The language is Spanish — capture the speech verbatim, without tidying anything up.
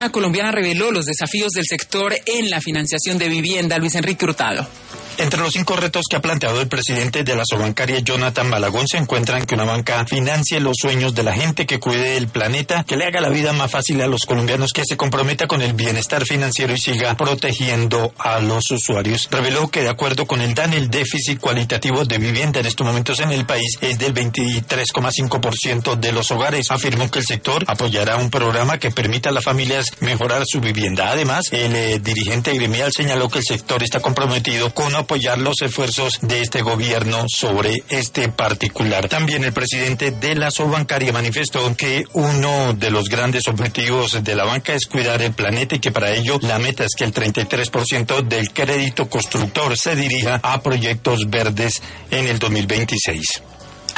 La colombiana reveló los desafíos del sector en la financiación de vivienda. Luis Enrique Hurtado. Entre los cinco retos que ha planteado el presidente de la Sobancaria, Jonathan Malagón, se encuentran que una banca financie los sueños de la gente, que cuide el planeta, que le haga la vida más fácil a los colombianos, que se comprometa con el bienestar financiero y siga protegiendo a los usuarios. Reveló que de acuerdo con el D A N, el déficit cualitativo de vivienda en estos momentos en el país es del veintitrés coma cinco por ciento de los hogares. Afirmó que el sector apoyará un programa que permita a las familias mejorar su vivienda. Además, el eh, dirigente gremial señaló que el sector está comprometido con apoyar los esfuerzos de este gobierno sobre este particular. También el presidente de la Sobancaria manifestó que uno de los grandes objetivos de la banca es cuidar el planeta y que para ello la meta es que el treinta y tres por ciento del crédito constructor se dirija a proyectos verdes en el dos mil veintiséis.